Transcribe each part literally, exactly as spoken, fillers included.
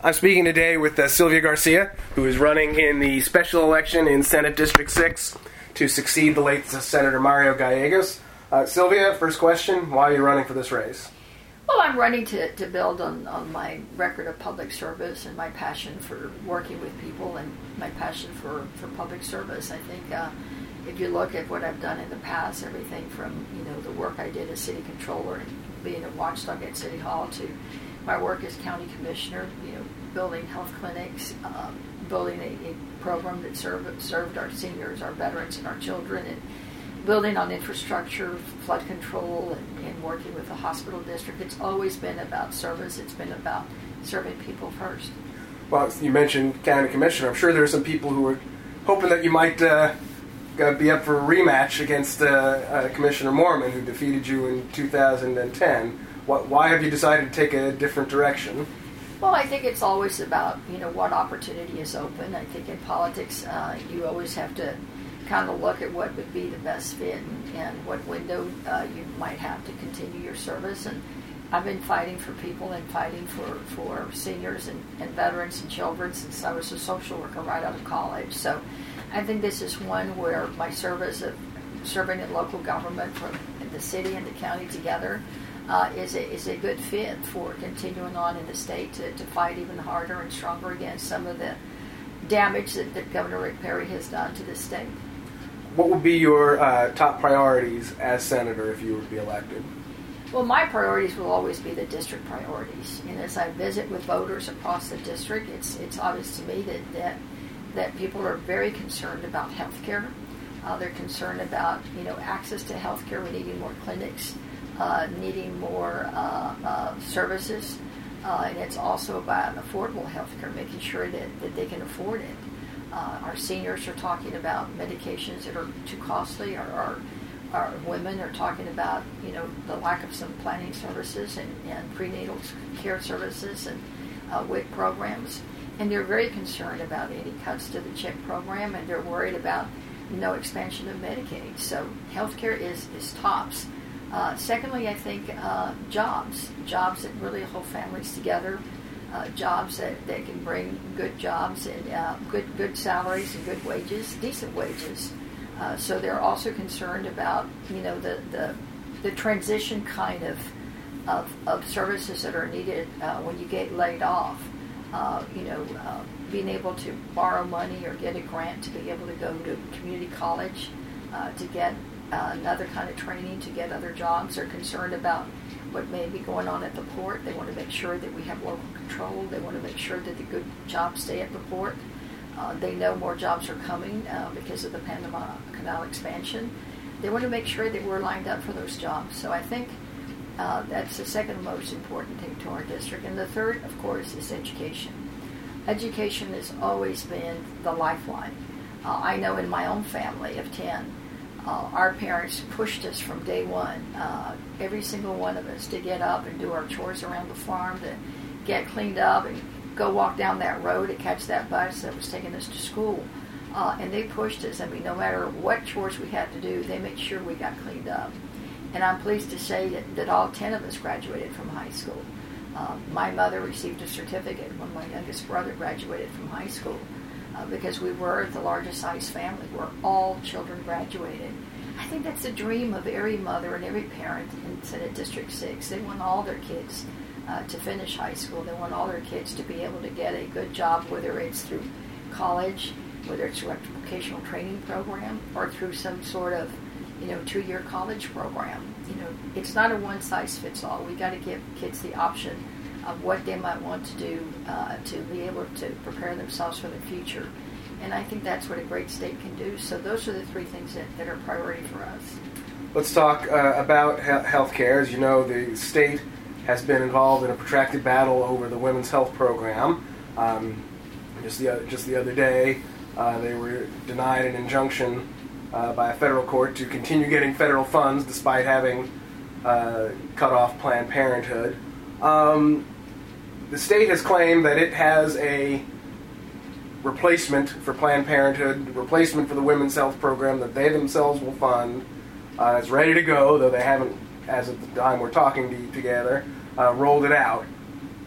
I'm speaking today with uh, Sylvia Garcia, who is running in the special election in Senate District six to succeed the late Senator Mario Gallegos. Uh, Sylvia, first question, why are you running for this race? Well, I'm running to, to build on, on my record of public service and my passion for working with people and my passion for, for public service. I think uh, if you look at what I've done in the past, everything from, you know, the work I did as city controller and being a watchdog at City Hall to my work as county commissioner, you know, building health clinics, uh, building a, a program that served, served our seniors, our veterans, and our children, and building on infrastructure, flood control, and, and working with the hospital district. It's always been about service. It's been about serving people first. Well, you mentioned county commissioner. I'm sure there are some people who are hoping that you might uh, be up for a rematch against uh, uh, Commissioner Moorman, who defeated you in two thousand ten. What, why have you decided to take a different direction? Well, I think it's always about, you know, what opportunity is open. I think in politics, uh, you always have to kind of look at what would be the best fit and, and what window uh, you might have to continue your service. And I've been fighting for people and fighting for, for seniors and, and veterans and children since I was a social worker right out of college. So I think this is one where my service of serving in local government from the city and the county together uh, is, a, is a good fit for continuing on in the state to, to fight even harder and stronger against some of the damage that, that Governor Rick Perry has done to the state. What would be your uh, top priorities as senator if you were to be elected? Well, my priorities will always be the district priorities. And as I visit with voters across the district, it's it's obvious to me that that, that people are very concerned about health care. Uh, they're concerned about, you know, access to health care. We're needing more clinics, uh, needing more uh, uh, services. Uh, and it's also about affordable health care, making sure that, that they can afford it. Uh, our seniors are talking about medications that are too costly. Our, our, our women are talking about, you know, the lack of some planning services and, and prenatal care services and uh, W I C programs. And they're very concerned about any cuts to the CHIP program, and they're worried about no expansion of Medicaid. So healthcare is, is tops. Uh, secondly, I think uh, jobs, jobs that really hold families together. Uh, jobs that, that can bring good jobs and uh, good good salaries and good wages, decent wages. Uh, so they're also concerned about, you know, the the, the transition kind of, of of services that are needed uh, when you get laid off. Uh, you know, uh, being able to borrow money or get a grant to be able to go to community college uh, to get uh, another kind of training, to get other jobs. They're concerned about what may be going on at the port. They want to make sure that we have local control. They want to make sure that the good jobs stay at the port. Uh, they know more jobs are coming uh, because of the Panama Canal expansion. They want to make sure that we're lined up for those jobs. So I think uh, that's the second most important thing to our district. And the third, of course, is education. Education has always been the lifeline. Uh, I know in my own family of ten, Uh, our parents pushed us from day one, uh, every single one of us, to get up and do our chores around the farm, to get cleaned up and go walk down that road and catch that bus that was taking us to school. Uh, and they pushed us. I mean, no matter what chores we had to do, they made sure we got cleaned up. And I'm pleased to say that, that all ten of us graduated from high school. Uh, my mother received a certificate when my youngest brother graduated from high school. Uh, because we were the largest size family where all children graduated. I think that's the dream of every mother and every parent in Senate District six. They want all their kids uh, to finish high school. They want all their kids to be able to get a good job, whether it's through college, whether it's through a vocational training program, or through some sort of, you know, two-year college program. You know, it's not a one-size-fits-all. We got to give kids the option of what they might want to do uh, to be able to prepare themselves for the future. And I think that's what a great state can do. So those are the three things that, that are priority for us. Let's talk uh, about he- health care. As you know, the state has been involved in a protracted battle over the women's health program. Um, just, the other, just the other day, uh, they were denied an injunction uh, by a federal court to continue getting federal funds despite having uh, cut off Planned Parenthood. Um, The state has claimed that it has a replacement for Planned Parenthood, replacement for the Women's Health Program that they themselves will fund. Uh, it's ready to go, though they haven't, as of the time we're talking to, together, uh, rolled it out.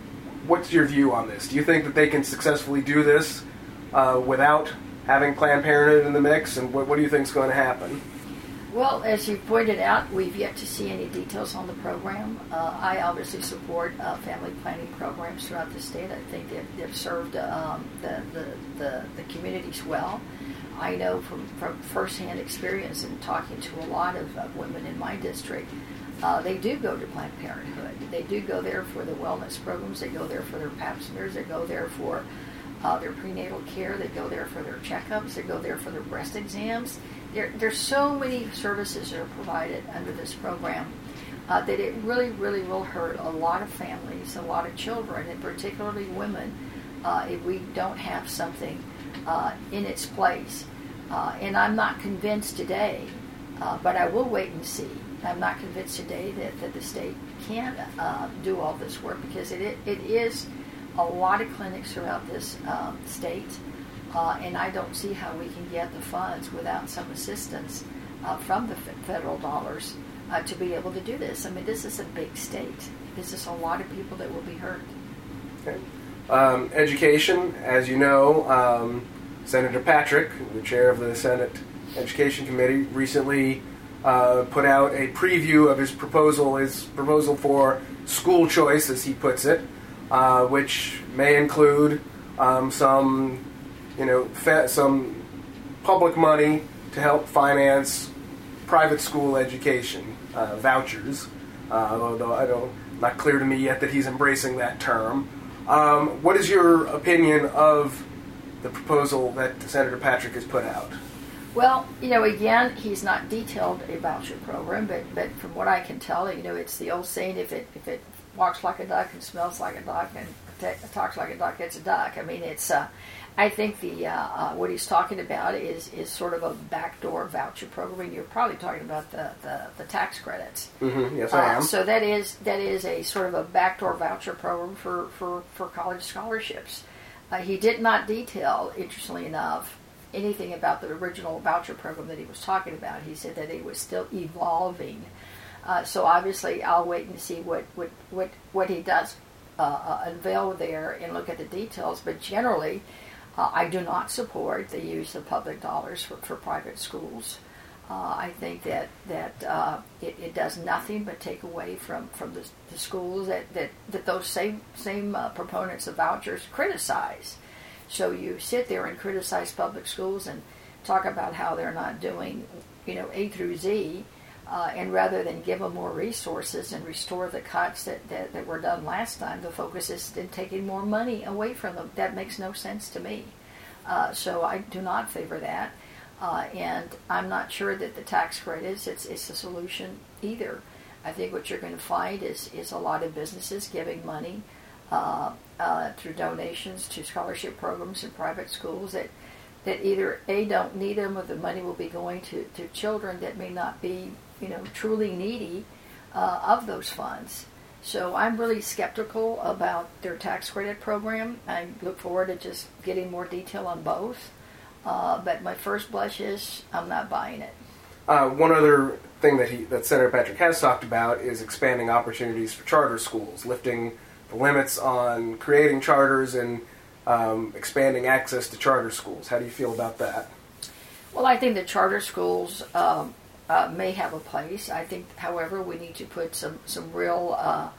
what's your view on this? Do you think that they can successfully do this uh, without having Planned Parenthood in the mix? And what, what do you think is going to happen? Well, as you pointed out, we've yet to see any details on the program. Uh, I obviously support uh, family planning programs throughout the state. I think they've, they've served um, the, the, the, the communities well. I know from, from firsthand experience in talking to a lot of uh, women in my district, uh, they do go to Planned Parenthood. They do go there for the wellness programs. They go there for their pap smears. They go there for uh, their prenatal care. They go there for their checkups. They go there for their breast exams. There, there's so many services that are provided under this program uh, that it really, really will hurt a lot of families, a lot of children, and particularly women, uh, if we don't have something uh, in its place. Uh, and I'm not convinced today, uh, but I will wait and see. I'm not convinced today that, that the state can uh, do all this work, because it, it is a lot of clinics throughout this um, state. Uh, and I don't see how we can get the funds without some assistance uh, from the f- federal dollars uh, to be able to do this. I mean, this is a big state. This is a lot of people that will be hurt. Okay. Um, education, as you know, um, Senator Patrick, the chair of the Senate Education Committee, recently uh, put out a preview of his proposal, his proposal for school choice, as he puts it, uh, which may include um, some you know, fa- some public money to help finance private school education, uh, vouchers, uh, although I don't, not clear to me yet that he's embracing that term. Um, what is your opinion of the proposal that Senator Patrick has put out? Well, you know, again, he's not detailed a voucher program, but, but from what I can tell, you know, it's the old saying, if it if it walks like a duck and smells like a duck and t- talks like a duck, it's a duck. I mean, it's... Uh, I think the uh, uh, what he's talking about is, is sort of a backdoor voucher program. You're probably talking about the, the, the tax credits. Mm-hmm. Yes, I am. Uh, so that is that is a sort of a backdoor voucher program for, for, for college scholarships. Uh, he did not detail, interestingly enough, anything about the original voucher program that he was talking about. He said that it was still evolving. Uh, so obviously, I'll wait and see what what, what, what he does uh, uh, unveil there and look at the details. But generally, Uh, I do not support the use of public dollars for, for private schools. Uh, I think that that uh, it, it does nothing but take away from, from the, the schools that, that, that those same same uh, proponents of vouchers criticize. So you sit there and criticize public schools and talk about how they're not doing, you know, A through Z, uh, and rather than give them more resources and restore the cuts that, that, that were done last time, the focus is in taking more money away from them. That makes no sense to me. Uh, so I do not favor that. Uh, and I'm not sure that the tax credits, it's, it's a solution either. I think what you're going to find is, is a lot of businesses giving money uh, uh, through donations to scholarship programs in private schools that, that either, A, don't need them, or the money will be going to, to children that may not be, you know, truly needy uh, of those funds. So I'm really skeptical about their tax credit program. I look forward to just getting more detail on both. Uh, but my first blush is I'm not buying it. Uh, one other thing that he that Senator Patrick has talked about is expanding opportunities for charter schools, lifting the limits on creating charters and um, expanding access to charter schools. How do you feel about that? Well, I think the charter schools um, uh, may have a place. I think, however, we need to put some, some real uh,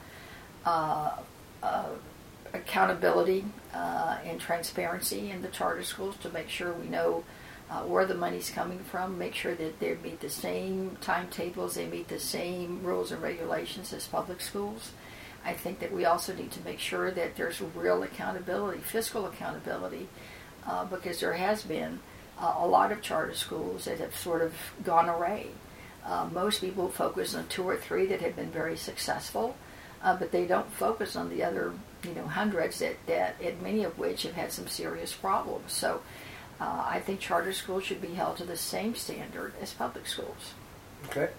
uh, uh, accountability uh, and transparency in the charter schools to make sure we know uh, where the money's coming from, make sure that they meet the same timetables, they meet the same rules and regulations as public schools. I think that we also need to make sure that there's real accountability, fiscal accountability, uh, because there has been uh, a lot of charter schools that have sort of gone awry. Uh, most people focus on two or three that have been very successful, uh, but they don't focus on the other, you know, hundreds that, that and many of which have had some serious problems. So uh, I think charter schools should be held to the same standard as public schools. Okay.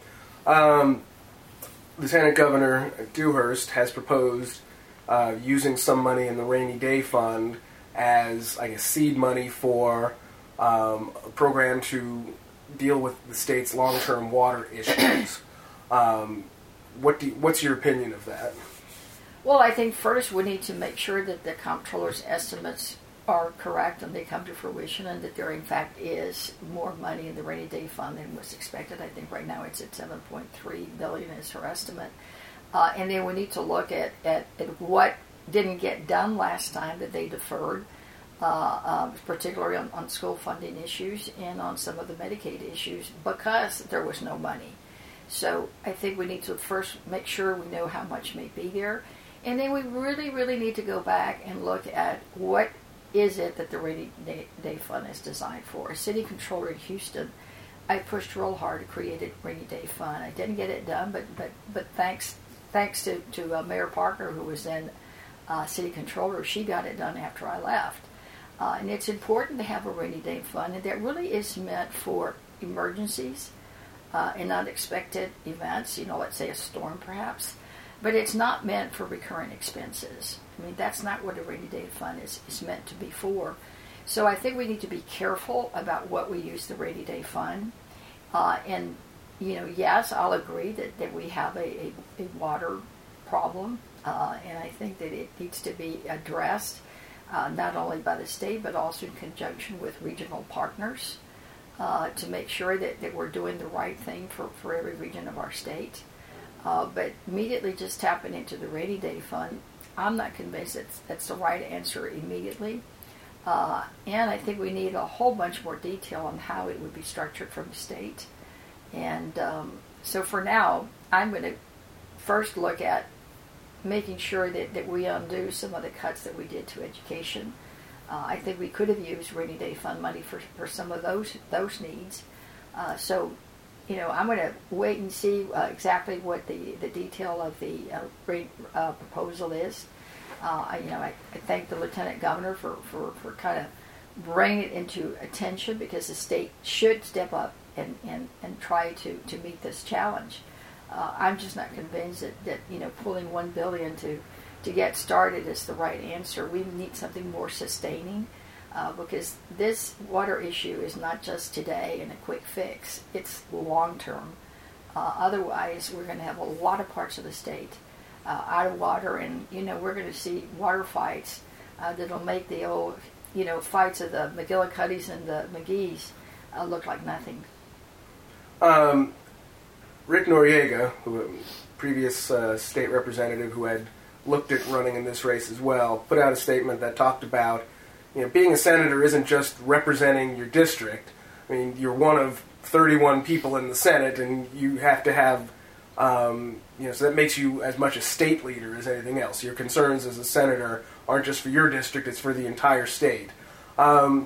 Um, Lieutenant Governor Dewhurst has proposed uh, using some money in the rainy day fund as, I guess, seed money for um, a program to deal with the state's long-term water issues. Um, what do you, what's your opinion of that? Well, I think first we need to make sure that the comptroller's estimates are correct and they come to fruition, and that there in fact is more money in the rainy day fund than was expected. I think right now it's at seven point three billion dollars is her estimate. Uh, and then we need to look at, at, at what didn't get done last time that they deferred, uh, uh, particularly on, on school funding issues and on some of the Medicaid issues, because there was no money. So I think we need to first make sure we know how much may be there. And then we really, really need to go back and look at what is it that the rainy day, day fund is designed for. As city controller in Houston, I pushed real hard to create a rainy day fund. I didn't get it done, but but, but thanks thanks to, to uh, Mayor Parker, who was then uh, city controller, she got it done after I left. Uh, and it's important to have a rainy day fund, and that really is meant for emergencies uh, and unexpected events, you know, let's say a storm perhaps. But it's not meant for recurring expenses. I mean, that's not what a rainy day fund is, is meant to be for. So I think we need to be careful about what we use the rainy day fund. Uh, and, you know, yes, I'll agree that, that we have a, a, a water problem. Uh, and I think that it needs to be addressed uh, not only by the state, but also in conjunction with regional partners uh, to make sure that, that we're doing the right thing for, for every region of our state. Uh, but immediately just tapping into the rainy day fund, I'm not convinced that's, that's the right answer immediately. Uh, and I think we need a whole bunch more detail on how it would be structured from the state. And um, so for now, I'm going to first look at making sure that, that we undo some of the cuts that we did to education. Uh, I think we could have used rainy day fund money for, for some of those those needs. Uh, so You know, I'm going to wait and see uh, exactly what the, the detail of the uh, rate uh, proposal is. Uh, I, you know, I, I thank the Lieutenant Governor for, for, for kind of bringing it into attention, because the state should step up and, and, and try to, to meet this challenge. Uh, I'm just not convinced that, that you know pulling one billion dollars to to get started is the right answer. We need something more sustaining. Uh, because this water issue is not just today and a quick fix, it's long term. Uh, otherwise, we're going to have a lot of parts of the state uh, out of water, and you know we're going to see water fights uh, that'll make the old you know fights of the McGillicuddies and the McGees uh, look like nothing. Um, Rick Noriega, who previous uh, state representative who had looked at running in this race as well, put out a statement that talked about, you know, being a senator isn't just representing your district. I mean, you're one of thirty-one people in the Senate, and you have to have, um, you know, so that makes you as much a state leader as anything else. Your concerns as a senator aren't just for your district, it's for the entire state. Um,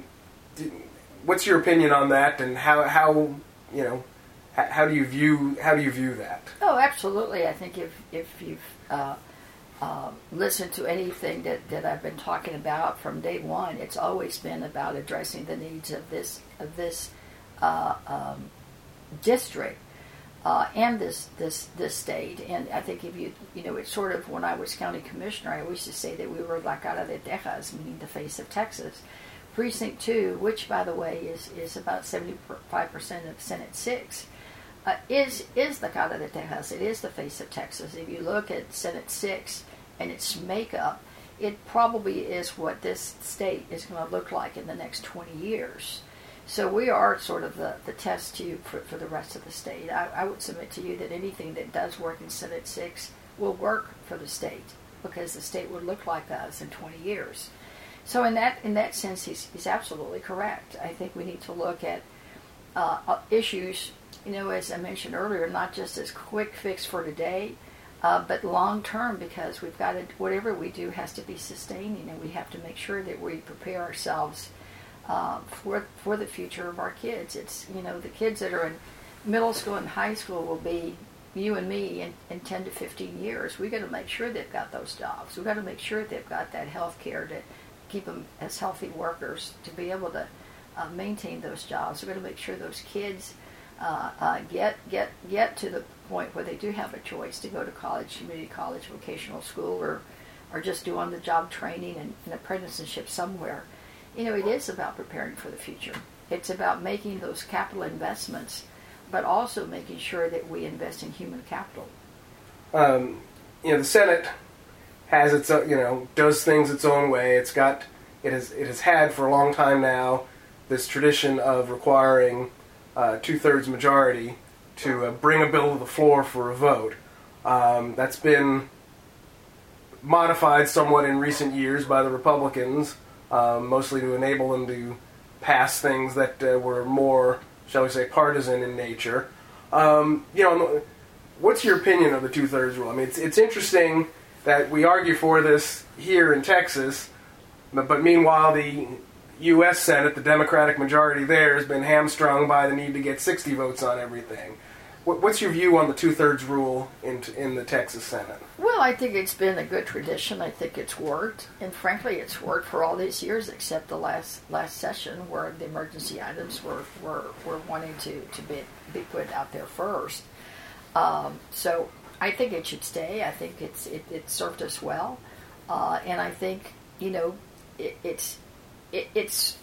what's your opinion on that, and how, how you know, how, how do you view, how do you view that? Oh, absolutely. I think if, if you've, uh, Uh, listen to anything that, that I've been talking about from day one, it's always been about addressing the needs of this of this uh, um, district uh, and this this this state. And I think if you you know it's sort of, when I was county commissioner, I always used to say that we were La Cara de Texas, meaning the face of Texas. Precinct two, which by the way is is about seventy-five percent of Senate six. Uh, is is the Cara de Texas. It is the face of Texas. If you look at Senate six and its makeup, it probably is what this state is going to look like in the next twenty years. So we are sort of the, the test tube for, for the rest of the state. I, I would submit to you that anything that does work in Senate six will work for the state, because the state would look like us in twenty years. So in that in that sense, he's, he's absolutely correct. I think we need to look at uh, issues, you know, as I mentioned earlier, not just as quick fix for today, uh, but long term, because we've got to, whatever we do has to be sustaining, and we have to make sure that we prepare ourselves uh, for for the future of our kids. It's, you know, the kids that are in middle school and high school will be you and me in, in ten to fifteen years. We've got to make sure they've got those jobs. We've got to make sure they've got that health care to keep them as healthy workers, to be able to uh, maintain those jobs. We've got to make sure those kids Uh, uh, get get get to the point where they do have a choice to go to college, community college, vocational school, or or just do on-the-job training and an apprenticeship somewhere. You know, it is about preparing for the future. It's about making those capital investments, but also making sure that we invest in human capital. Um, you know, the Senate has its own, you know, does things its own way. It's got, it has, it has had for a long time now this tradition of requiring uh, two-thirds majority to uh, bring a bill to the floor for a vote. Um, that's been modified somewhat in recent years by the Republicans, um, mostly to enable them to pass things that uh, were more, shall we say, partisan in nature. Um, you know, what's your opinion of the two-thirds rule? I mean, it's, it's interesting that we argue for this here in Texas, but, but meanwhile the U S Senate, the Democratic majority there, has been hamstrung by the need to get sixty votes on everything. What, what's your view on the two-thirds rule in, in the Texas Senate? Well, I think it's been a good tradition. I think it's worked, and frankly, it's worked for all these years, except the last last session where the emergency items were were, were wanting to, to be be put out there first. Um, so I think it should stay. I think it's it, it served us well, uh, and I think you know it, it's it, it's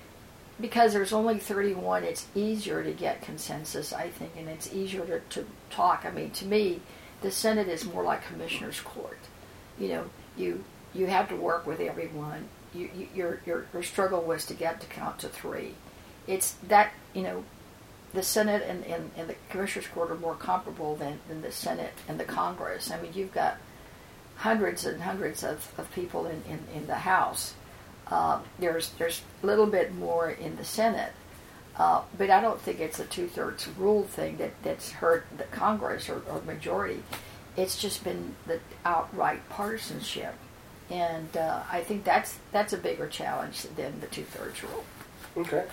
because there's only thirty-one. It's easier to get consensus, I think, and it's easier to, to talk. I mean, to me, the Senate is more like commissioner's court. You know, you you have to work with everyone. You, you your your your struggle was to get to count to three. It's that you know. The Senate and, and, and the Commissioner's Court are more comparable than, than the Senate and the Congress. I mean, you've got hundreds and hundreds of, of people in, in, in the House. Uh, there's there's a little bit more in the Senate. Uh, but I don't think it's a two-thirds rule thing that, that's hurt the Congress or, or majority. It's just been the outright partisanship. And uh, I think that's that's a bigger challenge than the two-thirds rule. Okay.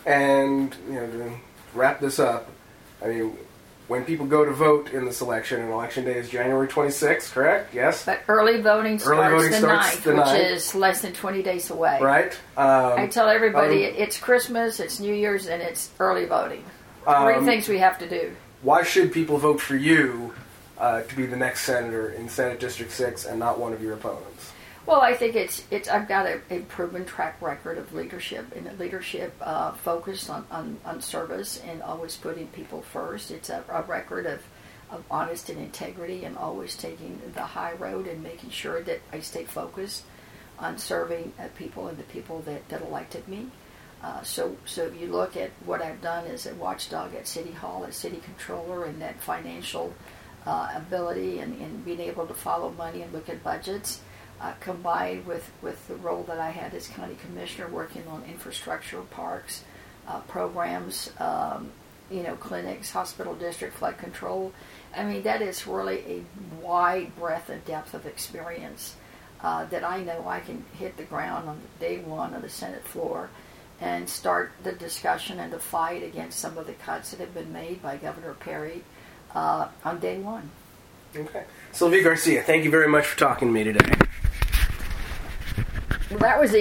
And, you know, to wrap this up, I mean, when people go to vote in this election, and election day is January twenty-sixth, correct? Yes? But early voting starts, early voting the, starts ninth, the ninth, which is less than twenty days away. Right. Um, I tell everybody um, it's Christmas, it's New Year's, and it's early voting. Three um, things we have to do. Why should people vote for you uh, to be the next senator in Senate District six and not one of your opponents? Well, I think it's it's. I've got a, a proven track record of leadership, and leadership uh, focused on, on, on service and always putting people first. It's a, a record of, of honest and integrity, and always taking the high road and making sure that I stay focused on serving uh, people and the people that, that elected me. Uh, so, so if you look at what I've done as a watchdog at City Hall, as city controller, and that financial uh, ability and, and being able to follow money and look at budgets. Uh, combined with, with the role that I had as county commissioner, working on infrastructure, parks, uh, programs, um, you know, clinics, hospital district, flood control. I mean, that is really a wide breadth and depth of experience uh, that I know I can hit the ground on day one of the Senate floor and start the discussion and the fight against some of the cuts that have been made by Governor Perry uh, on day one. Okay. Sylvia Garcia, thank you very much for talking to me today. Well, that was